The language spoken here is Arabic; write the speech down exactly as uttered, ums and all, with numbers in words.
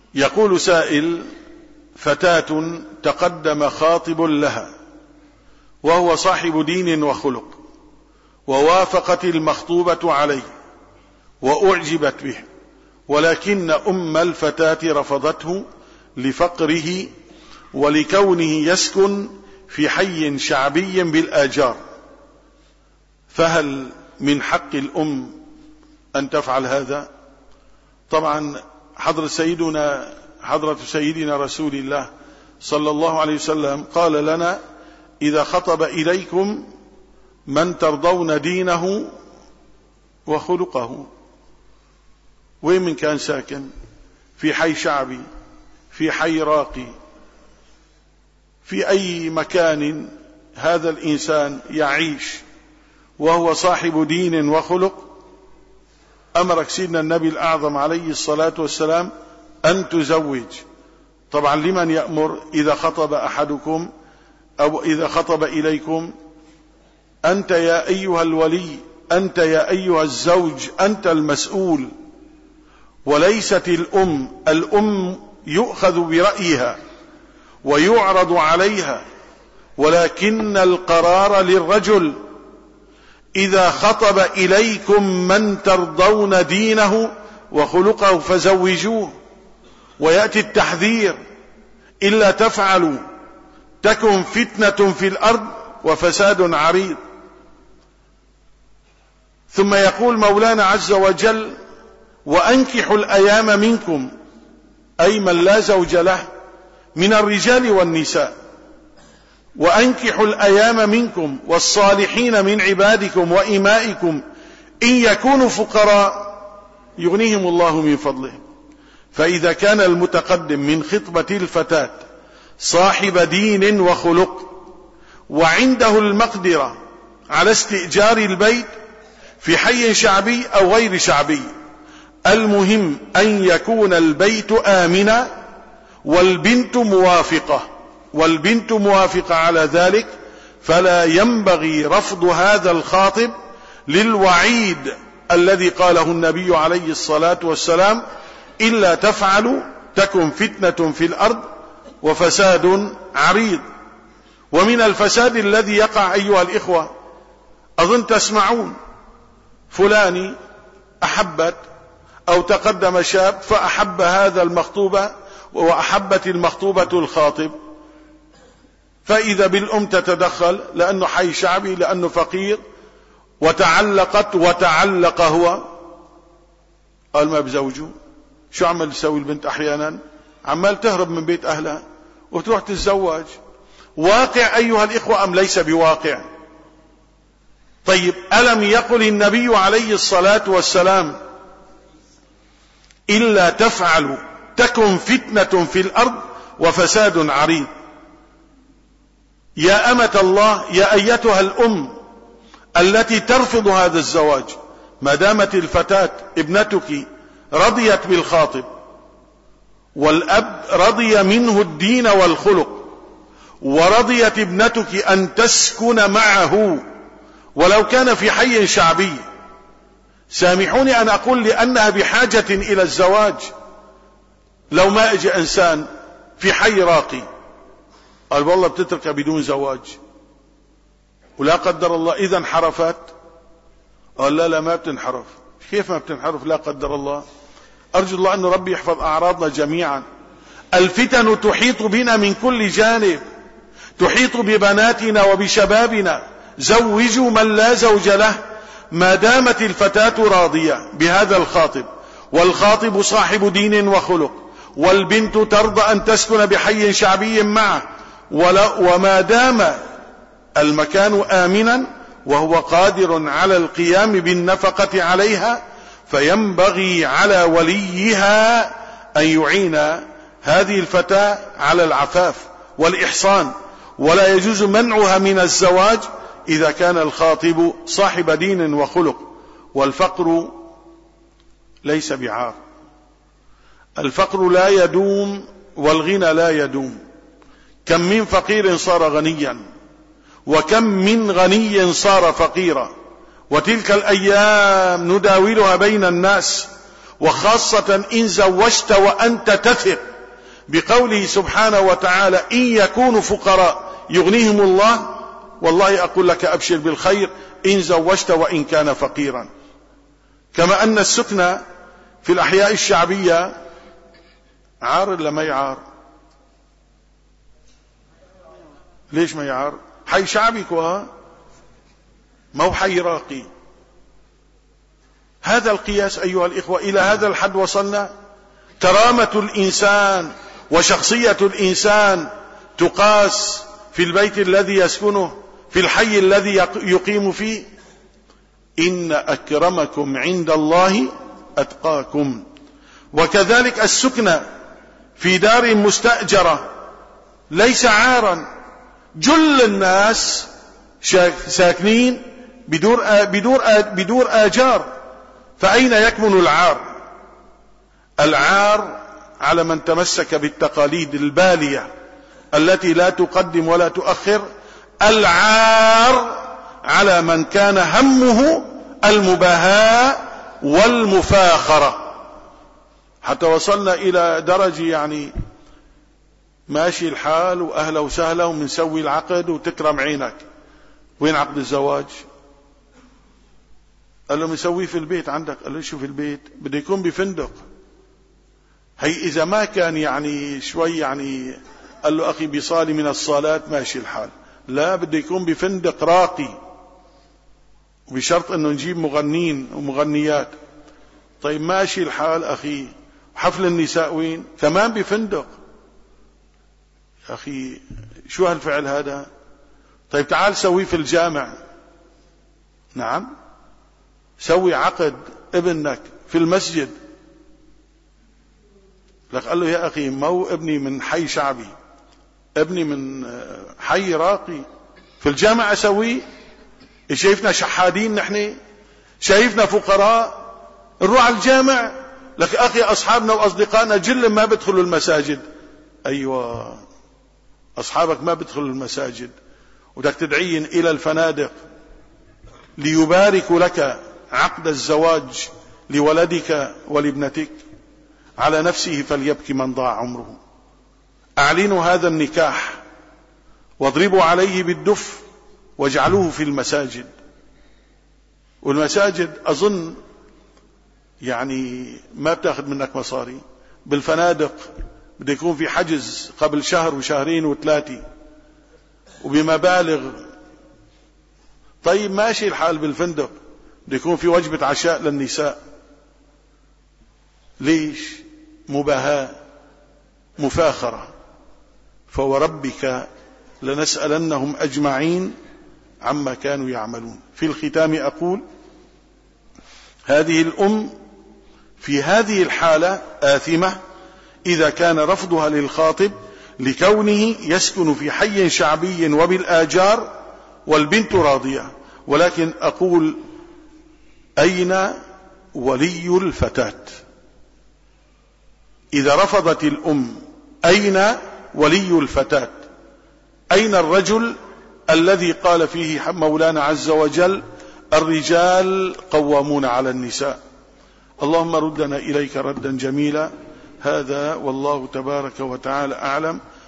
يقول سائل: فتاة تقدم خاطب لها وهو صاحب دين وخلق، ووافقت المخطوبة عليه وأعجبت به، ولكن أم الفتاة رفضته لفقره ولكونه يسكن في حي شعبي بالآجار، فهل من حق الأم أن تفعل هذا؟ طبعا حضرة سيدنا حضرة سيدنا رسول الله صلى الله عليه وسلم قال لنا: إذا خطب إليكم من ترضون دينه وخلقه. وين من كان ساكن؟ في حي شعبي، في حي راقي، في أي مكان هذا الإنسان يعيش وهو صاحب دين وخلق، أمرك سيدنا النبي الأعظم عليه الصلاة والسلام أن تزوج. طبعا لمن يأمر؟ إذا خطب أحدكم أو إذا خطب إليكم: أنت يا أيها الولي، أنت يا أيها الزوج، أنت المسؤول، وليست الأم. الأم يؤخذ برأيها ويعرض عليها، ولكن القرار للرجل. إذا خطب إليكم من ترضون دينه وخلقه فزوجوه. ويأتي التحذير: إلا تفعلوا تكن فتنة في الأرض وفساد عريض. ثم يقول مولانا عز وجل: وأنكحوا الأيام منكم، أي من لا زوج له من الرجال والنساء، وأنكحوا الأيام منكم والصالحين من عبادكم وإمائكم إن يكونوا فقراء يغنيهم الله من فضله. فإذا كان المتقدم من خطبة الفتاة صاحب دين وخلق وعنده المقدرة على استئجار البيت في حي شعبي أو غير شعبي، المهم أن يكون البيت آمنا والبنت موافقة، والبنت موافقة على ذلك، فلا ينبغي رفض هذا الخاطب للوعيد الذي قاله النبي عليه الصلاة والسلام: إلا تفعلوا تكن فتنة في الأرض وفساد عريض. ومن الفساد الذي يقع أيها الإخوة، أظن تسمعون، فلاني أحبت أو تقدم شاب فأحب هذا المخطوبة وأحبت المخطوبة الخاطب، فإذا بالأم تتدخل لأنه حي شعبي، لأنه فقير، وتعلقت وتعلق هو، قال ما بزوجه. شو عمل تسوي البنت؟ أحيانا عمال تهرب من بيت أهلها وتروح تتزوج. واقع أيها الإخوة أم ليس بواقع؟ طيب، ألم يقل النبي عليه الصلاة والسلام: إلا تفعلوا تكن فتنة في الأرض وفساد عريض؟ يا أمة الله، يا أيتها الأم التي ترفض هذا الزواج، ما دامت الفتاة ابنتك رضيت بالخاطب والأب رضي منه الدين والخلق، ورضيت ابنتك أن تسكن معه ولو كان في حي شعبي، سامحوني أن أقول لأنها بحاجة إلى الزواج. لو ما اجى إنسان في حي راقي قال والله بتترك بدون زواج، ولا قدر الله إذا انحرفت، قال لا لا ما بتنحرف. كيف ما بتنحرف؟ لا قدر الله. أرجو الله أن ربي يحفظ أعراضنا جميعا. الفتن تحيط بنا من كل جانب، تحيط ببناتنا وبشبابنا. زوجوا من لا زوج له ما دامت الفتاة راضية بهذا الخاطب، والخاطب صاحب دين وخلق، والبنت ترضى أن تسكن بحي شعبي معه، وما دام المكان آمنا وهو قادر على القيام بالنفقة عليها، فينبغي على وليها أن يعين هذه الفتاة على العفاف والإحصان، ولا يجوز منعها من الزواج إذا كان الخاطب صاحب دين وخلق. والفقر ليس بعار، الفقر لا يدوم والغنى لا يدوم. كم من فقير صار غنيا، وكم من غني صار فقيرا، وتلك الأيام نداولها بين الناس وخاصة إن زوجت وأنت تثق بقوله سبحانه وتعالى إن يكونوا فقراء يغنيهم الله. والله أقول لك أبشر بالخير إن زوجت وإن كان فقيرا. كما أن السكنى في الأحياء الشعبية عار ولا ما يعار؟ ليش ما يعار؟ حي شعبي كوا ما هو حي راقي. هذا القياس أيها الإخوة، إلى هذا الحد وصلنا. كرامة الإنسان وشخصية الإنسان تقاس في البيت الذي يسكنه، في الحي الذي يقيم فيه. إن أكرمكم عند الله أتقاكم. وكذلك السكنى في دار مستأجرة ليس عارا. جل الناس ساكنين بدور بدور بدور آجار، فأين يكمن العار؟ العار على من تمسك بالتقاليد البالية التي لا تقدم ولا تؤخر. العار على من كان همه المباهاة والمفاخرة، حتى وصلنا إلى درجة يعني ماشي الحال وأهلا وسهلا ومنسوي العقد وتكرم عينك. وين عقد الزواج؟ قال له مسويه في البيت عندك. قال له شو في البيت؟ بده يكون بفندق. هي إذا ما كان يعني شوي يعني قال له أخي بصالي من الصالات ماشي الحال. لا، بده يكون بفندق راقي، وبشرط أنه نجيب مغنين ومغنيات. طيب ماشي الحال أخي، حفل النساء وين؟ كمان بفندق. أخي شو هالفعل هذا؟ طيب تعال سويه في الجامع. نعم، سوي عقد ابنك في المسجد. لك قال له يا أخي ما هو ابني من حي شعبي، ابني من حي راقي، في الجامع أسويه؟ شايفنا شحادين نحن؟ شايفنا فقراء نروح على الجامع؟ لك أخي أصحابنا وأصدقائنا جل ما بدخلوا المساجد. أيوة، أصحابك ما بدخلوا المساجد وبدك تدعين إلى الفنادق ليباركوا لك عقد الزواج لولدك ولابنتك. على نفسه فليبكي من ضاع عمره. أعلنوا هذا النكاح واضربوا عليه بالدف واجعلوه في المساجد. والمساجد أظن يعني ما بتاخذ منك مصاري. بالفنادق بده يكون في حجز قبل شهر وشهرين وثلاثة وبمبالغ. طيب ماشي الحال بالفندق، بده يكون في وجبة عشاء للنساء. ليش؟ مباهاة، مفاخرة. فوربك لنسألنهم أجمعين عما كانوا يعملون. في الختام أقول هذه الأم في هذه الحالة آثمة إذا كان رفضها للخاطب لكونه يسكن في حي شعبي وبالآجار والبنت راضية. ولكن أقول أين ولي الفتاة؟ إذا رفضت الأم أين ولي الفتاة؟ أين الرجل الذي قال فيه مولانا عز وجل الرجال قوامون على النساء؟ اللهم ردنا إليك ردا جميلا. هذا والله تبارك وتعالى أعلم.